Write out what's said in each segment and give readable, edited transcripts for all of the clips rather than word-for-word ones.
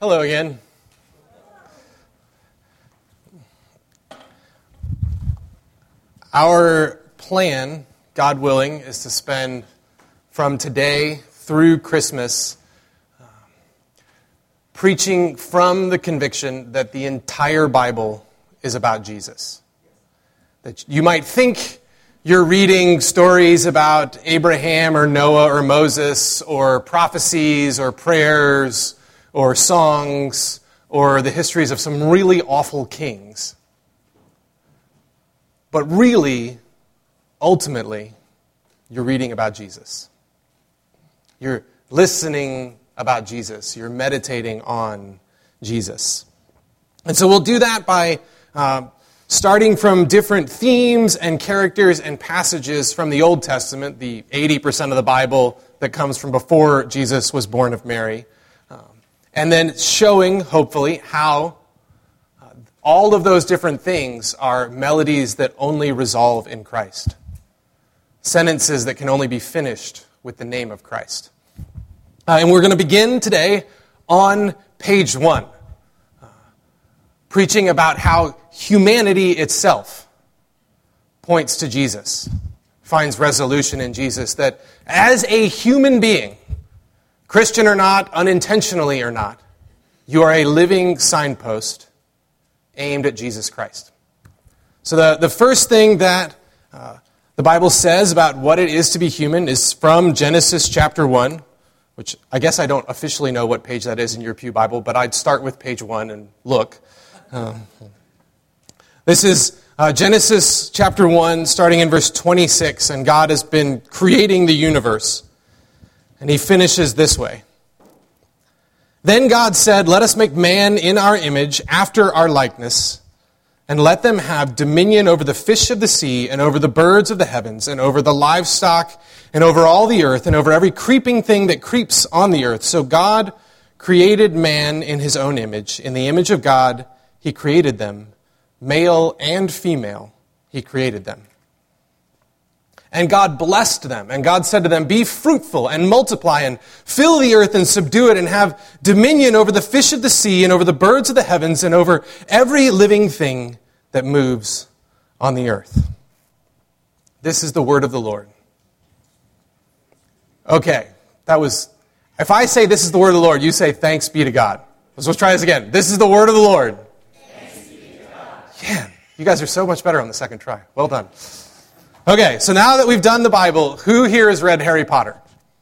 Hello again. Our plan, God willing, is to spend from today through Christmas preaching from the conviction that the entire Bible is about Jesus. That you might think you're reading stories about Abraham or Noah or Moses or prophecies or prayers or songs or the histories of some really awful kings. But really, ultimately, you're reading about Jesus. You're listening about Jesus. You're meditating on Jesus. And so we'll do that by starting from different themes and characters and passages from the Old Testament, the 80% of the Bible that comes from before Jesus was born of Mary. And then showing, hopefully, how all of those different things are melodies that only resolve in Christ. Sentences that can only be finished with the name of Christ. And we're going to begin today on page 1, preaching about how humanity itself points to Jesus, finds resolution in Jesus, that as a human being, Christian or not, unintentionally or not, you are a living signpost aimed at Jesus Christ. So the first thing that the Bible says about what it is to be human is from Genesis chapter 1, which I guess I don't officially know what page that is in your Pew Bible, but I'd start with page 1 and look. This is Genesis chapter 1, starting in verse 26, and God has been creating the universe. And he finishes this way. Then God said, "Let us make man in our image, after our likeness, and let them have dominion over the fish of the sea, and over the birds of the heavens, and over the livestock, and over all the earth, and over every creeping thing that creeps on the earth." So God created man in his own image. In the image of God, he created them. Male and female, he created them. And God blessed them, and God said to them, "Be fruitful and multiply and fill the earth and subdue it and have dominion over the fish of the sea and over the birds of the heavens and over every living thing that moves on the earth." This is the word of the Lord. Okay, if I say this is the word of the Lord, you say thanks be to God. Let's try this again. This is the word of the Lord. Thanks be to God. Yeah, you guys are so much better on the second try. Well done. Okay, so now that we've done the Bible, who here has read Harry Potter?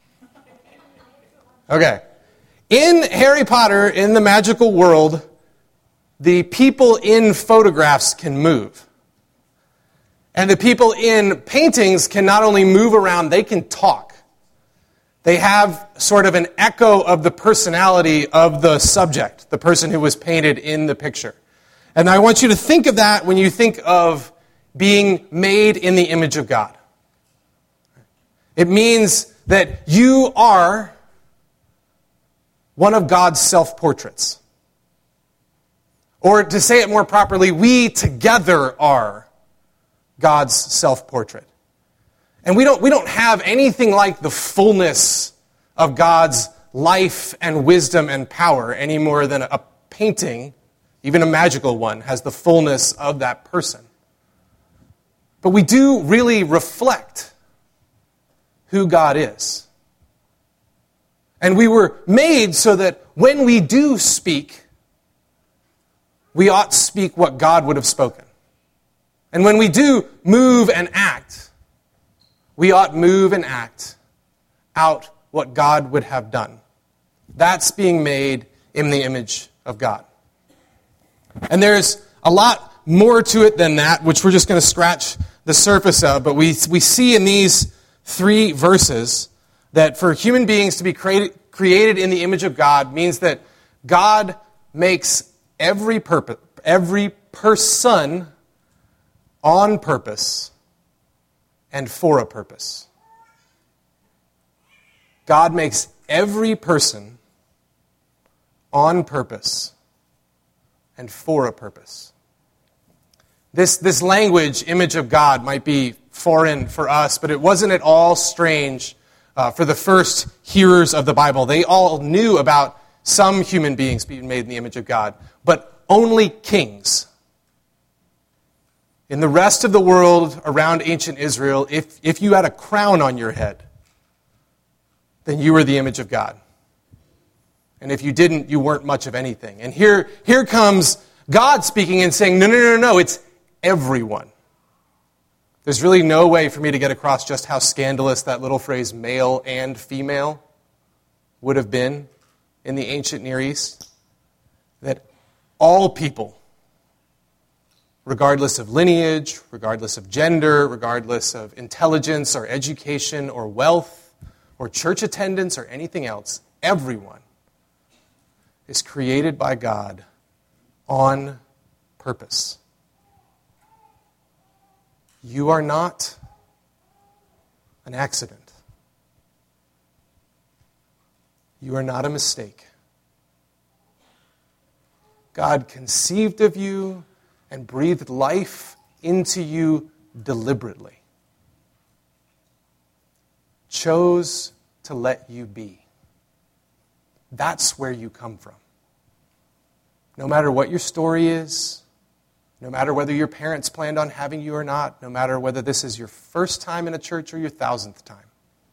Okay. In Harry Potter, in the magical world, the people in photographs can move. And the people in paintings can not only move around, they can talk. They have sort of an echo of the personality of the subject, the person who was painted in the picture. And I want you to think of that when you think of being made in the image of God. It means that you are one of God's self-portraits. Or to say it more properly, we together are God's self-portrait. And we don't have anything like the fullness of God's life and wisdom and power any more than a painting, even a magical one, has the fullness of that person. But we do really reflect who God is. And we were made so that when we do speak, we ought to speak what God would have spoken. And when we do move and act, we ought move and act out what God would have done. That's being made in the image of God. And there's a lot more to it than that, which we're just going to scratch the surface of, but we see in these 3 verses that for human beings to be created in the image of God means that God makes every person on purpose and for a purpose. God makes every person on purpose and for a purpose. This language, image of God, might be foreign for us, but it wasn't at all strange for the first hearers of the Bible. They all knew about some human beings being made in the image of God, but only kings. In the rest of the world around ancient Israel, if you had a crown on your head, then you were the image of God. And if you didn't, you weren't much of anything. And here comes God speaking and saying, no, it's everyone. There's really no way for me to get across just how scandalous that little phrase, male and female, would have been in the ancient Near East. That all people, regardless of lineage, regardless of gender, regardless of intelligence or education or wealth or church attendance or anything else, everyone is created by God on purpose. You are not an accident. You are not a mistake. God conceived of you and breathed life into you deliberately. Chose to let you be. That's where you come from. No matter what your story is, no matter whether your parents planned on having you or not, no matter whether this is your first time in a church or your 1,000th time,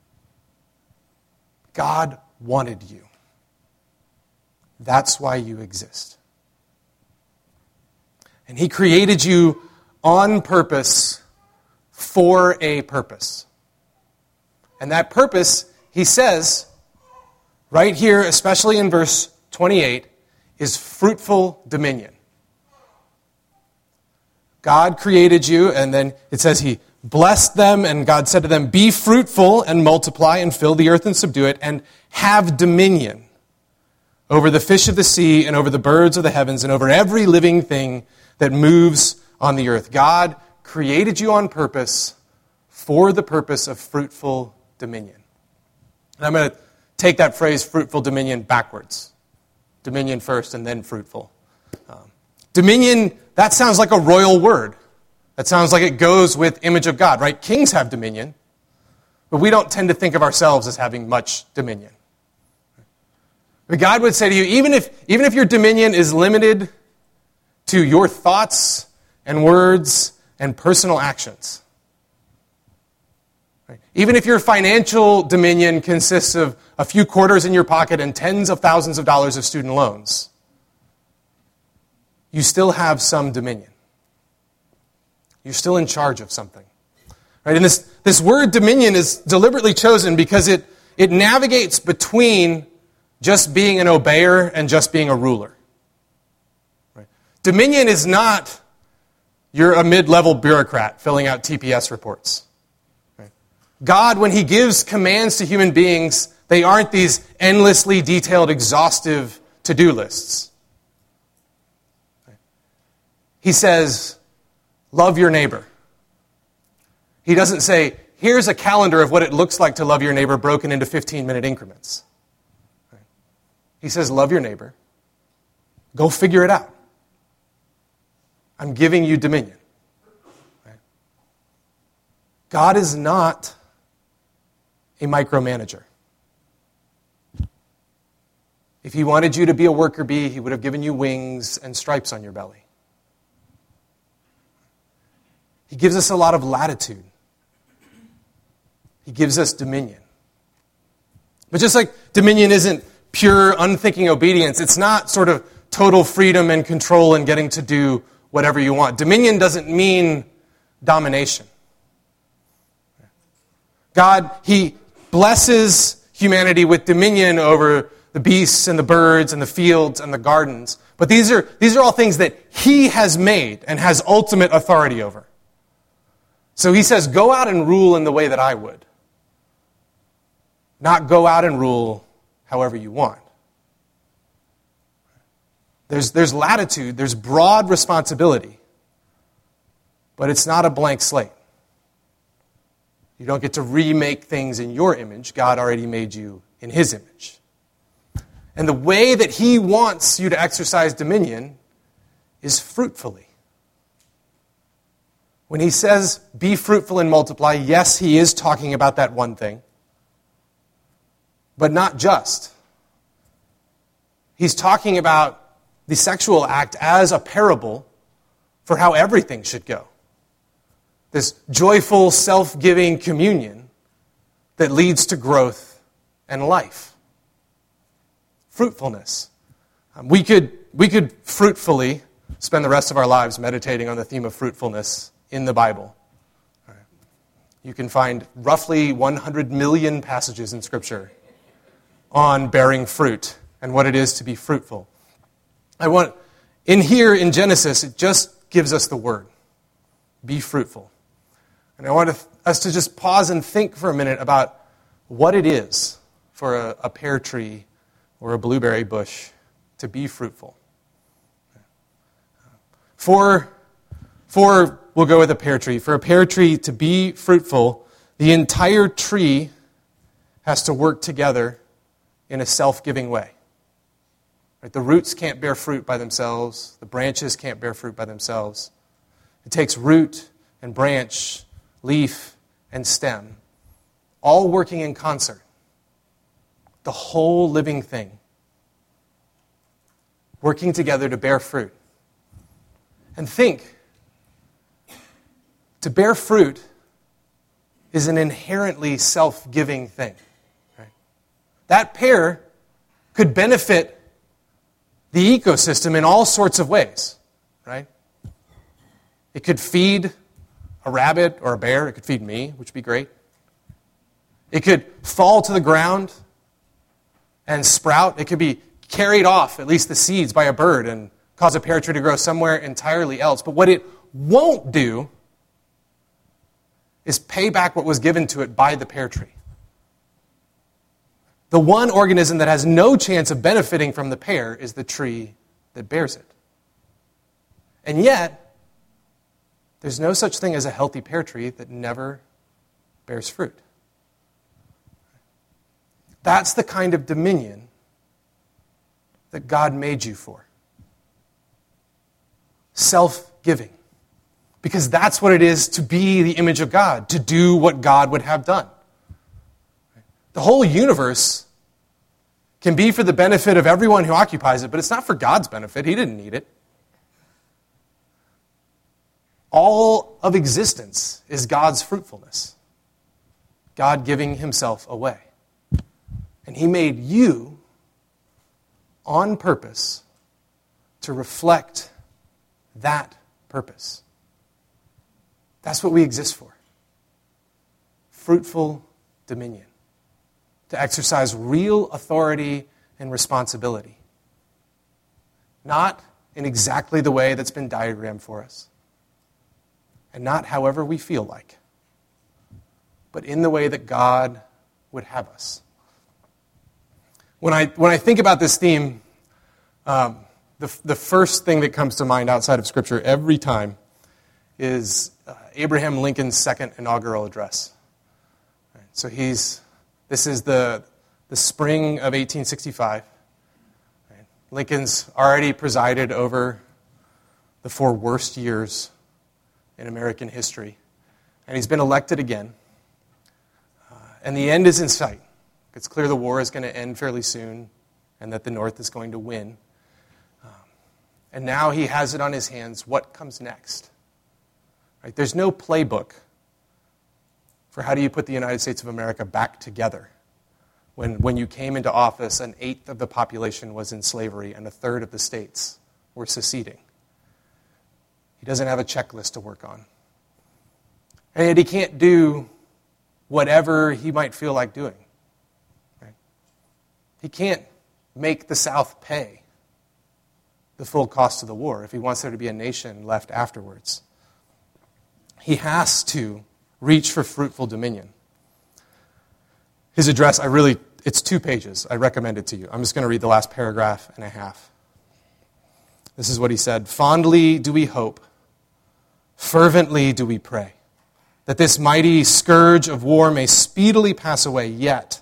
God wanted you. That's why you exist. And He created you on purpose for a purpose. And that purpose, He says, right here, especially in verse 28, is fruitful dominion. God created you, and then it says He blessed them, and God said to them, be fruitful and multiply and fill the earth and subdue it, and have dominion over the fish of the sea and over the birds of the heavens and over every living thing that moves on the earth. God created you on purpose for the purpose of fruitful dominion. And I'm going to take that phrase, fruitful dominion, backwards. Dominion first and then fruitful. Dominion, that sounds like a royal word. That sounds like it goes with image of God, right? Kings have dominion, but we don't tend to think of ourselves as having much dominion. But God would say to you, even if your dominion is limited to your thoughts and words and personal actions, right? Even if your financial dominion consists of a few quarters in your pocket and tens of thousands of dollars of student loans, you still have some dominion. You're still in charge of something. Right? And this word dominion is deliberately chosen because it navigates between just being an obeyer and just being a ruler. Right? Dominion is not you're a mid-level bureaucrat filling out TPS reports. Right? God, when He gives commands to human beings, they aren't these endlessly detailed, exhaustive to-do lists. Right? He says, love your neighbor. He doesn't say, here's a calendar of what it looks like to love your neighbor broken into 15-minute increments. Right? He says, love your neighbor. Go figure it out. I'm giving you dominion. Right? God is not a micromanager. If He wanted you to be a worker bee, He would have given you wings and stripes on your belly. He gives us a lot of latitude. He gives us dominion. But just like dominion isn't pure, unthinking obedience, it's not sort of total freedom and control and getting to do whatever you want. Dominion doesn't mean domination. God, He blesses humanity with dominion over the beasts and the birds and the fields and the gardens. But these are all things that He has made and has ultimate authority over. So He says, go out and rule in the way that I would. Not go out and rule however you want. There's latitude, there's broad responsibility, but it's not a blank slate. You don't get to remake things in your image. God already made you in His image. And the way that He wants you to exercise dominion is fruitfully. When He says, be fruitful and multiply, yes, He is talking about that one thing. But not just. he's talking about the sexual act as a parable for how everything should go. This joyful, self-giving communion that leads to growth and life. Fruitfulness. We could fruitfully spend the rest of our lives meditating on the theme of fruitfulness in the Bible. You can find roughly 100 million passages in Scripture on bearing fruit and what it is to be fruitful. In Genesis, it just gives us the word. Be fruitful. And I want us to just pause and think for a minute about what it is for a pear tree or a blueberry bush to be fruitful. We'll go with a pear tree. For a pear tree to be fruitful, the entire tree has to work together in a self-giving way. Right? The roots can't bear fruit by themselves. The branches can't bear fruit by themselves. It takes root and branch, leaf and stem, all working in concert. The whole living thing working together to bear fruit. And think, to bear fruit is an inherently self-giving thing. Right? That pear could benefit the ecosystem in all sorts of ways. Right? It could feed a rabbit or a bear. It could feed me, which would be great. It could fall to the ground and sprout. It could be carried off, at least the seeds, by a bird and cause a pear tree to grow somewhere entirely else. But what it won't do is pay back what was given to it by the pear tree. The one organism that has no chance of benefiting from the pear is the tree that bears it. And yet, there's no such thing as a healthy pear tree that never bears fruit. That's the kind of dominion that God made you for. Self-giving. Because that's what it is to be the image of God, to do what God would have done. The whole universe can be for the benefit of everyone who occupies it, but it's not for God's benefit. He didn't need it. All of existence is God's fruitfulness. God giving himself away. And he made you on purpose to reflect that purpose. That's what we exist for. Fruitful dominion. To exercise real authority and responsibility. Not in exactly the way that's been diagrammed for us. And not however we feel like. But in the way that God would have us. When I think about this theme, the first thing that comes to mind outside of Scripture every time is Abraham Lincoln's second inaugural address. So this is the spring of 1865. Lincoln's already presided over the 4 worst years in American history. And he's been elected again. And the end is in sight. It's clear the war is going to end fairly soon and that the North is going to win. And now he has it on his hands. What comes next? Right? There's no playbook for how do you put the United States of America back together. When you came into office, 1/8 of the population was in slavery and 1/3 of the states were seceding. He doesn't have a checklist to work on. And yet he can't do whatever he might feel like doing. Right? He can't make the South pay the full cost of the war if he wants there to be a nation left afterwards. He has to reach for fruitful dominion. His address, it's 2 pages. I recommend it to you. I'm just going to read the last paragraph and a half. This is what he said. Fondly do we hope, fervently do we pray, that this mighty scourge of war may speedily pass away, yet,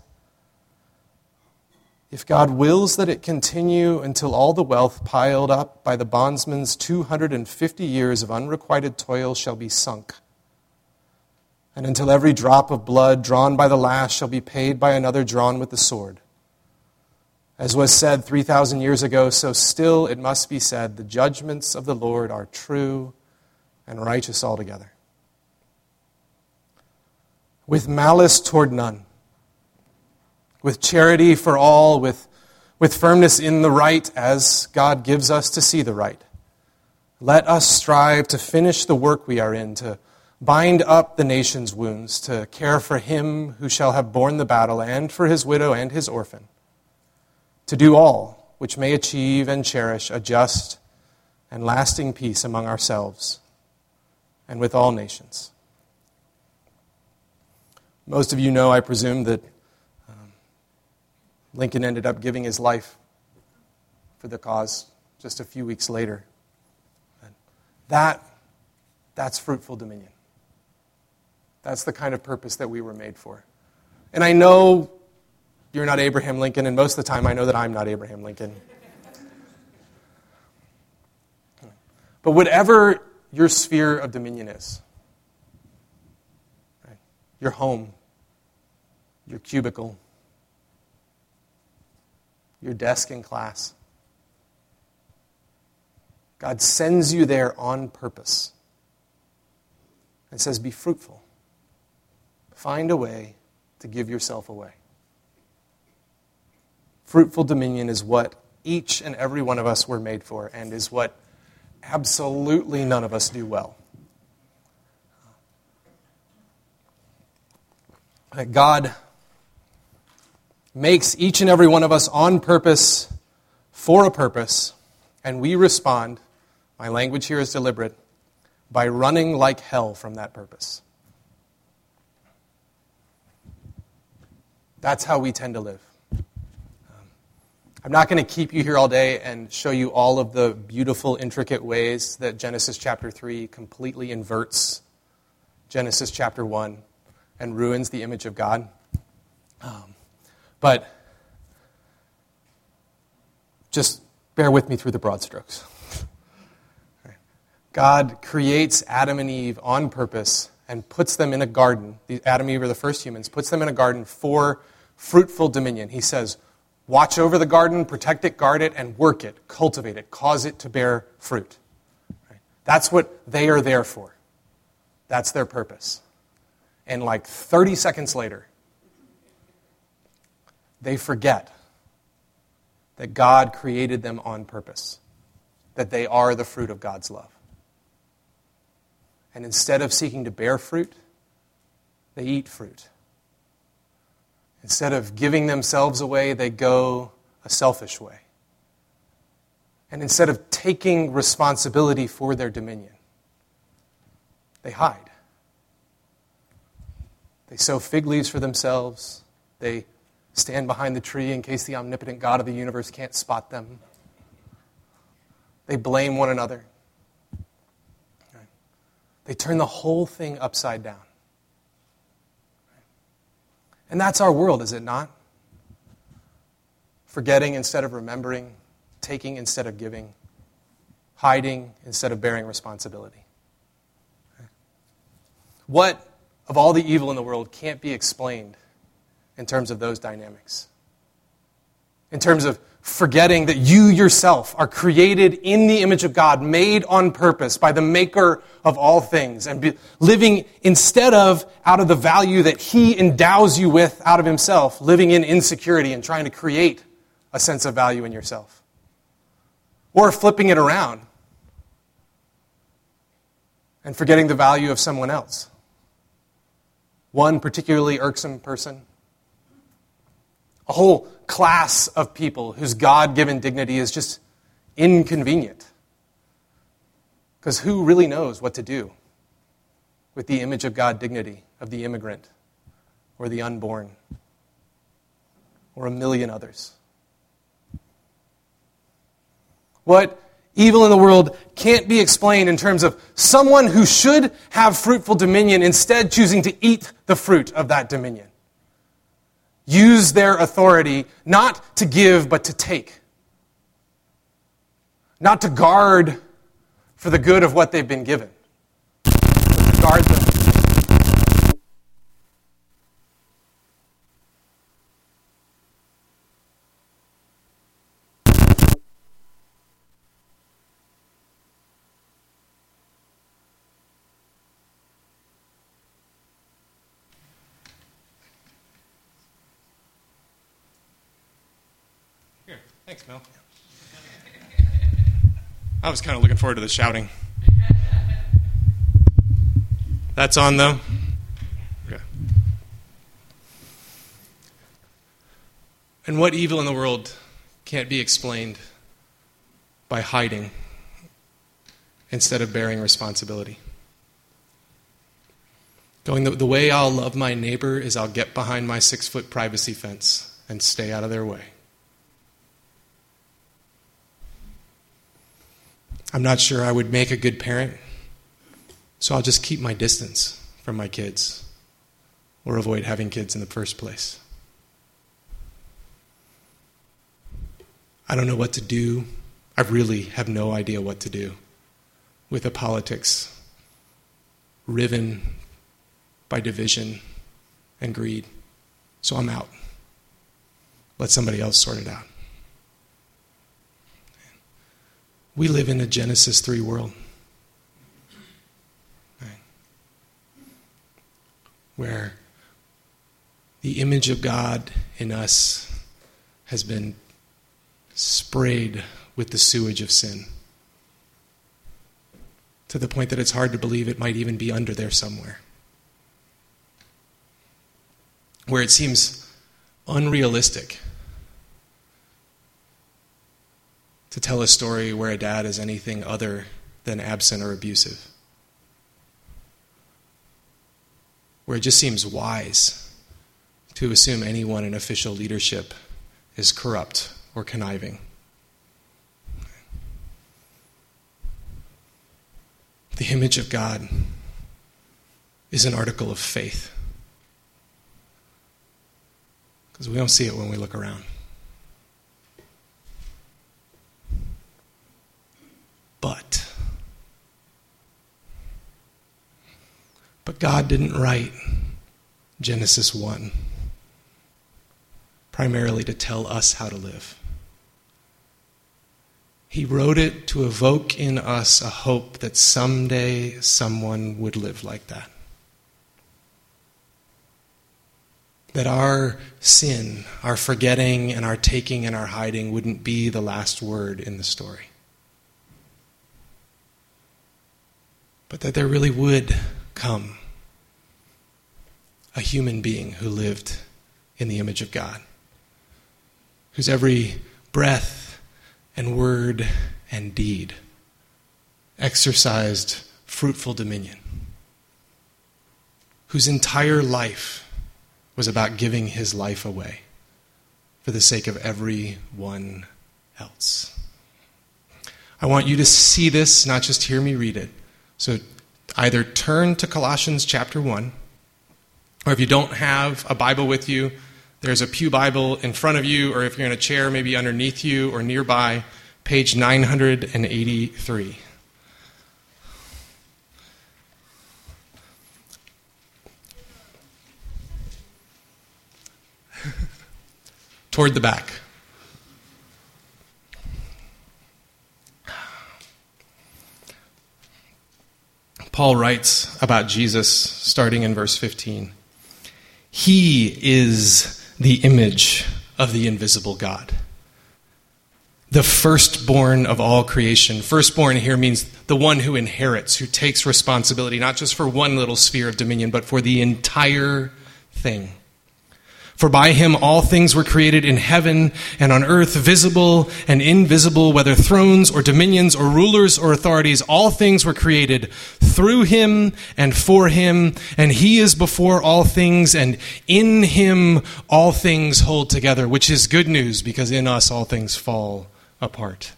if God wills that it continue until all the wealth piled up by the bondsman's 250 years of unrequited toil shall be sunk, and until every drop of blood drawn by the lash shall be paid by another drawn with the sword, As was said 3,000 years ago, so still it must be said, the judgments of the Lord are true and righteous altogether. With malice toward none, with charity for all, with firmness in the right as God gives us to see the right. Let us strive to finish the work we are in, to bind up the nation's wounds, to care for him who shall have borne the battle, and for his widow and his orphan, to do all which may achieve and cherish a just and lasting peace among ourselves and with all nations. Most of you know, I presume, that Lincoln ended up giving his life for the cause just a few weeks later. That's fruitful dominion. That's the kind of purpose that we were made for. And I know you're not Abraham Lincoln, and most of the time I know that I'm not Abraham Lincoln. But whatever your sphere of dominion is, right, your home, your cubicle, your desk in class, God sends you there on purpose and says, be fruitful. Find a way to give yourself away. Fruitful dominion is what each and every one of us were made for, and is what absolutely none of us do well. God makes each and every one of us on purpose for a purpose, and we respond, my language here is deliberate, by running like hell from that purpose. That's how we tend to live. I'm not going to keep you here all day and show you all of the beautiful, intricate ways that Genesis chapter 3 completely inverts Genesis chapter 1 and ruins the image of God. But just bear with me through the broad strokes. God creates Adam and Eve on purpose and puts them in a garden. Adam and Eve are the first humans, puts them in a garden for fruitful dominion. He says, watch over the garden, protect it, guard it, and work it, cultivate it, cause it to bear fruit. Right? That's what they are there for. That's their purpose. And like 30 seconds later, they forget that God created them on purpose, that they are the fruit of God's love. And instead of seeking to bear fruit, they eat fruit. Instead of giving themselves away, they go a selfish way. And instead of taking responsibility for their dominion, they hide. They sow fig leaves for themselves. They stand behind the tree in case the omnipotent God of the universe can't spot them. They blame one another. They turn the whole thing upside down. And that's our world, is it not? Forgetting instead of remembering, taking instead of giving, hiding instead of bearing responsibility. What of all the evil in the world can't be explained in terms of those dynamics? In terms of forgetting that you yourself are created in the image of God, made on purpose by the maker of all things, and living instead of out of the value that he endows you with out of himself, living in insecurity and trying to create a sense of value in yourself. Or flipping it around and forgetting the value of someone else. One particularly irksome person. A whole class of people whose God-given dignity is just inconvenient. Because who really knows what to do with the image of God dignity of the immigrant or the unborn or a million others? What evil in the world can't be explained in terms of someone who should have fruitful dominion instead choosing to eat the fruit of that dominion. Use their authority not to give, but to take. Not to guard for the good of what they've been given, but to guard them. Thanks, Mel. I was kind of looking forward to the shouting. That's on, though? Okay. And what evil in the world can't be explained by hiding instead of bearing responsibility? Going, the way I'll love my neighbor is I'll get behind my 6-foot privacy fence and stay out of their way. I'm not sure I would make a good parent, so I'll just keep my distance from my kids or avoid having kids in the first place. I don't know what to do. I really have no idea what to do with a politics riven by division and greed. So I'm out. Let somebody else sort it out. We live in a Genesis 3 world. Right? Where the image of God in us has been sprayed with the sewage of sin, to the point that it's hard to believe it might even be under there somewhere. Where it seems unrealistic to tell a story where a dad is anything other than absent or abusive. Where it just seems wise to assume anyone in official leadership is corrupt or conniving. The image of God is an article of faith, because we don't see it when we look around. But God didn't write Genesis 1 primarily to tell us how to live. He wrote it to evoke in us a hope that someday someone would live like that. That our sin, our forgetting, and our taking and our hiding wouldn't be the last word in the story. But that there really would come a human being who lived in the image of God, whose every breath and word and deed exercised fruitful dominion, whose entire life was about giving his life away for the sake of everyone else. I want you to see this, not just hear me read it. So either turn to Colossians chapter 1, or if you don't have a Bible with you, there's a pew Bible in front of you, or if you're in a chair, maybe underneath you or nearby, page 983. Toward the back. Paul writes about Jesus starting in verse 15. He is the image of the invisible God, the firstborn of all creation. Firstborn here means the one who inherits, who takes responsibility, not just for one little sphere of dominion, but for the entire thing. For by him all things were created in heaven and on earth, visible and invisible, whether thrones or dominions or rulers or authorities, all things were created through him and for him, and he is before all things, and in him all things hold together, which is good news, because in us all things fall apart.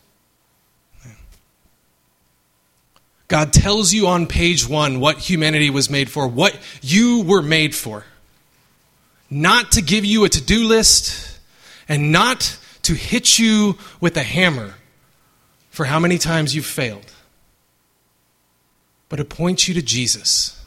God tells you on page 1 what humanity was made for, what you were made for. Not to give you a to-do list, and not to hit you with a hammer for how many times you've failed, but to point you to Jesus,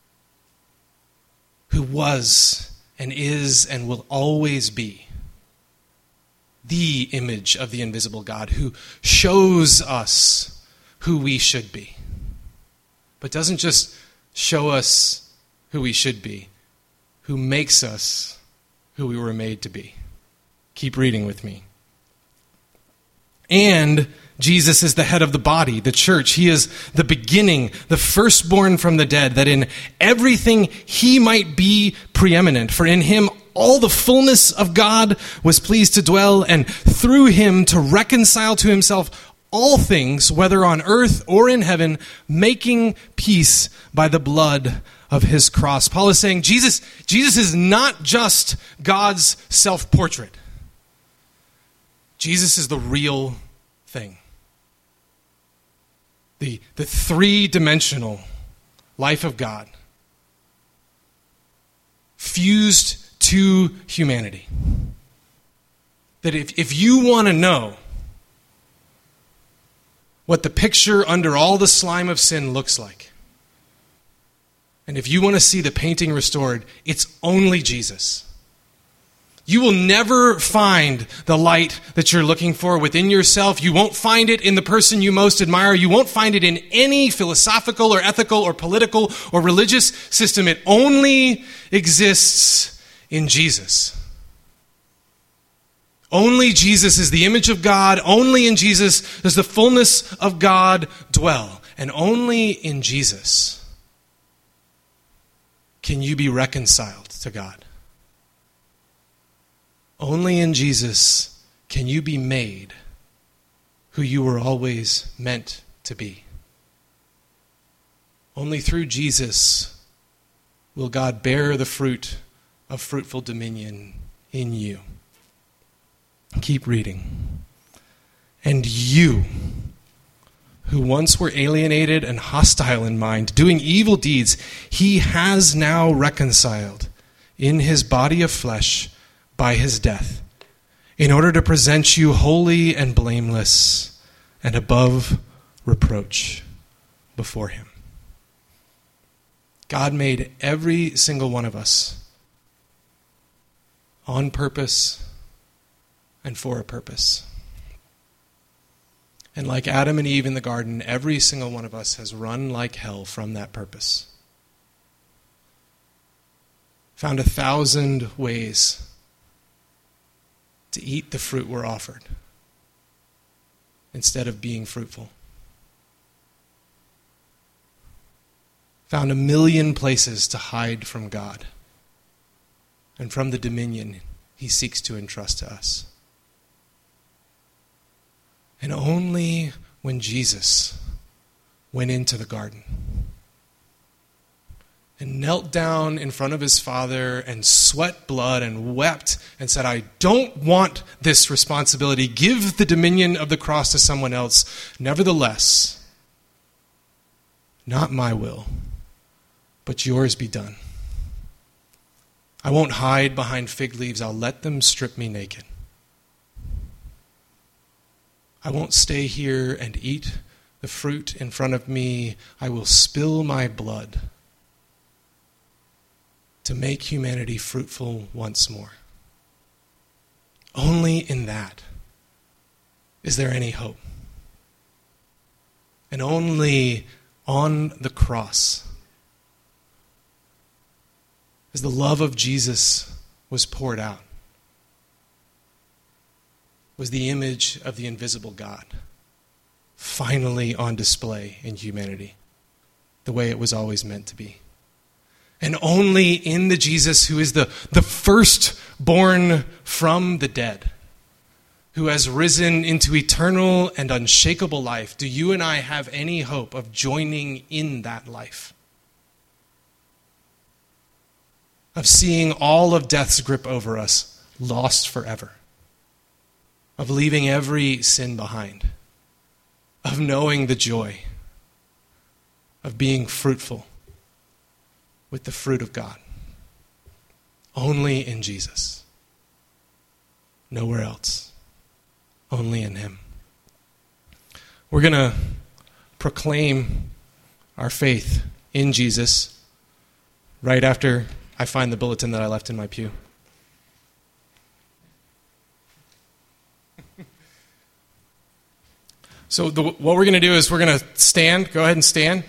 who was and is and will always be the image of the invisible God, who shows us who we should be, but doesn't just show us who we should be, who makes us who we were made to be. Keep reading with me. And Jesus is the head of the body, the church. He is the beginning, the firstborn from the dead, that in everything he might be preeminent. For in him all the fullness of God was pleased to dwell, and through him to reconcile to himself all things, whether on earth or in heaven, making peace by the blood of his cross. Paul is saying Jesus is not just God's self-portrait. Jesus is the real thing. The three-dimensional life of God fused to humanity. That if you want to know what the picture under all the slime of sin looks like, and if you want to see the painting restored, it's only Jesus. You will never find the light that you're looking for within yourself. You won't find it in the person you most admire. You won't find it in any philosophical or ethical or political or religious system. It only exists in Jesus. Only Jesus is the image of God. Only in Jesus does the fullness of God dwell. And only in Jesus can you be reconciled to God. Only in Jesus can you be made who you were always meant to be. Only through Jesus will God bear the fruit of fruitful dominion in you. Keep reading. And you, who once were alienated and hostile in mind, doing evil deeds, he has now reconciled in his body of flesh by his death, in order to present you holy and blameless and above reproach before him. God made every single one of us on purpose and for a purpose. And like Adam and Eve in the garden, every single one of us has run like hell from that purpose. Found 1,000 ways to eat the fruit we're offered instead of being fruitful. Found 1,000,000 places to hide from God and from the dominion he seeks to entrust to us. And only when Jesus went into the garden and knelt down in front of his Father and sweat blood and wept and said, I don't want this responsibility. Give the dominion of the cross to someone else. Nevertheless, not my will, but yours be done. I won't hide behind fig leaves. I'll let them strip me naked. I won't stay here and eat the fruit in front of me. I will spill my blood to make humanity fruitful once more. Only in that is there any hope. And only on the cross, as the love of Jesus was poured out, was the image of the invisible God finally on display in humanity, the way it was always meant to be. And only in the Jesus who is the firstborn from the dead, who has risen into eternal and unshakable life, do you and I have any hope of joining in that life? Of seeing all of death's grip over us lost forever. Of leaving every sin behind. Of knowing the joy of being fruitful with the fruit of God. Only in Jesus. Nowhere else. Only in him. We're going to proclaim our faith in Jesus right after I find the bulletin that I left in my pew. So what we're going to do is we're going to stand. Go ahead and stand.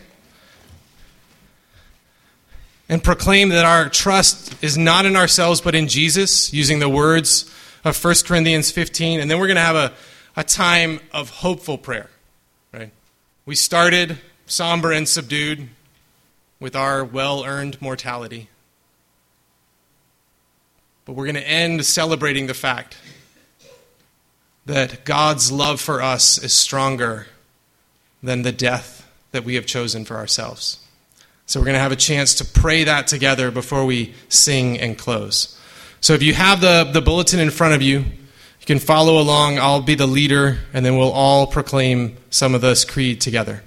And proclaim that our trust is not in ourselves but in Jesus, using the words of 1 Corinthians 15. And then we're going to have a time of hopeful prayer, right? We started somber and subdued with our well-earned mortality. But we're going to end celebrating the fact that God's love for us is stronger than the death that we have chosen for ourselves. So we're going to have a chance to pray that together before we sing and close. So if you have the bulletin in front of you, you can follow along. I'll be the leader, and then we'll all proclaim some of this creed together.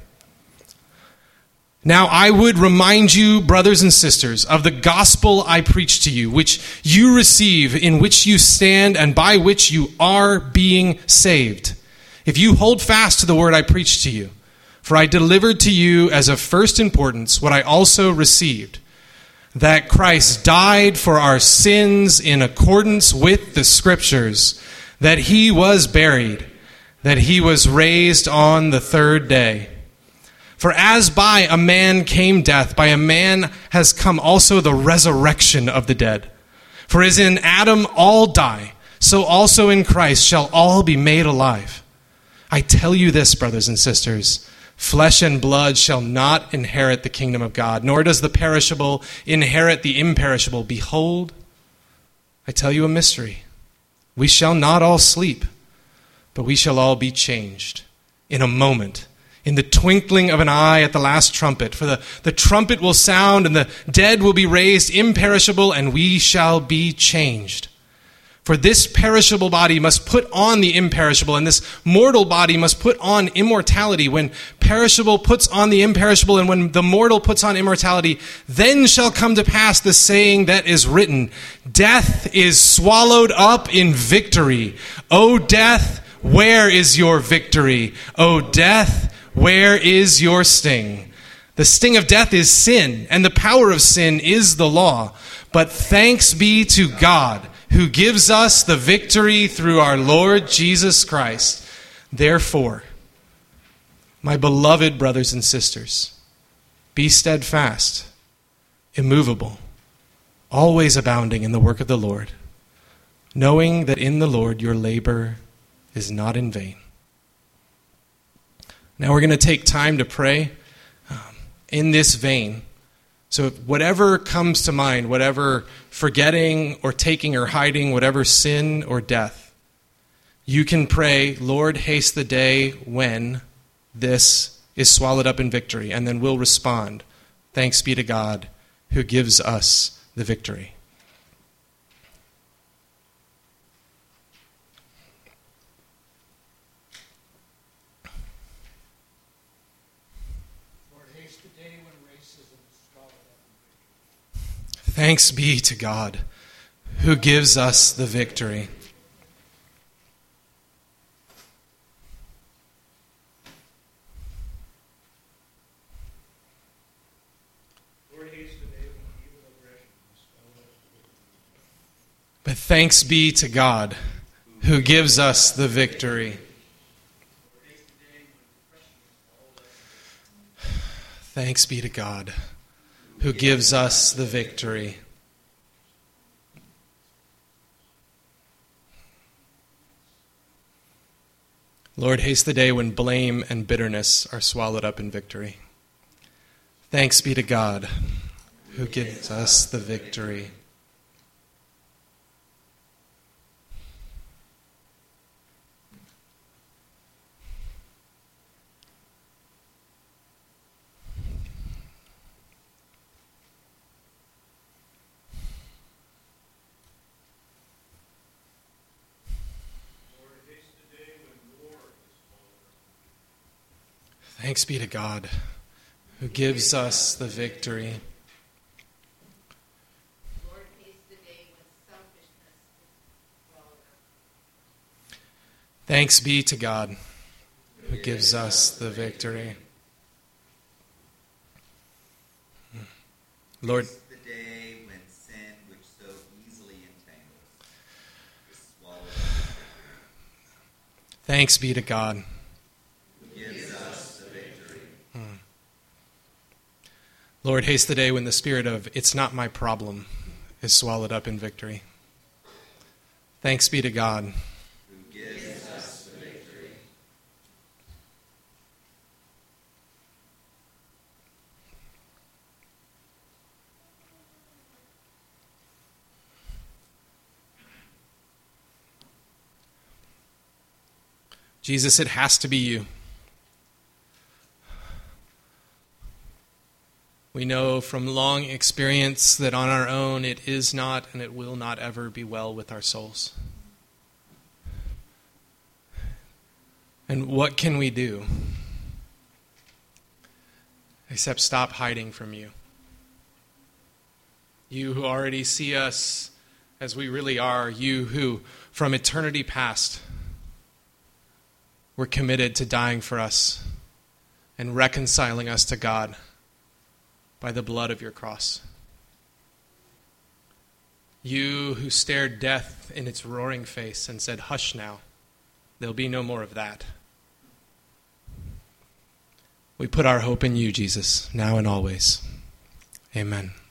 Now I would remind you, brothers and sisters, of the gospel I preach to you, which you receive, in which you stand, and by which you are being saved, if you hold fast to the word I preached to you. For I delivered to you as of first importance what I also received, that Christ died for our sins in accordance with the Scriptures, that he was buried, that he was raised on the third day. For as by a man came death, by a man has come also the resurrection of the dead. For as in Adam all die, so also in Christ shall all be made alive. I tell you this, brothers and sisters, flesh and blood shall not inherit the kingdom of God, nor does the perishable inherit the imperishable. Behold, I tell you a mystery. We shall not all sleep, but we shall all be changed in a moment, in the twinkling of an eye at the last trumpet. For the trumpet will sound, and the dead will be raised imperishable, and we shall be changed. For this perishable body must put on the imperishable, and this mortal body must put on immortality. When perishable puts on the imperishable, and when the mortal puts on immortality, then shall come to pass the saying that is written, death is swallowed up in victory. O death, where is your victory? O death, where is your sting? The sting of death is sin, and the power of sin is the law. But thanks be to God, who gives us the victory through our Lord Jesus Christ. Therefore, my beloved brothers and sisters, be steadfast, immovable, always abounding in the work of the Lord, knowing that in the Lord your labor is not in vain. Now we're going to take time to pray in this vein. So whatever comes to mind, whatever forgetting or taking or hiding, whatever sin or death, you can pray, Lord, haste the day when this is swallowed up in victory. And then we'll respond, thanks be to God who gives us the victory. Thanks be to God, who gives us the victory. But thanks be to God, who gives us the victory. Thanks be to God, who gives us the victory. Lord, haste the day when blame and bitterness are swallowed up in victory. Thanks be to God, who gives us the victory. Thanks be to God, who gives us the victory. Lord, haste the day when selfishness is swallowed up. Thanks be to God, who gives us the victory. Lord, the day when sin, which so easily entangles, is swallowed up. thanks be to God. Lord, haste the day when the spirit of "it's not my problem" is swallowed up in victory. Thanks be to God. Who gives us the victory. Jesus, it has to be you. We know from long experience that on our own it is not and it will not ever be well with our souls. And what can we do except stop hiding from you? You who already see us as we really are, you who from eternity past were committed to dying for us and reconciling us to God by the blood of your cross. You who stared death in its roaring face and said, "Hush now, there'll be no more of that." We put our hope in you, Jesus, now and always. Amen.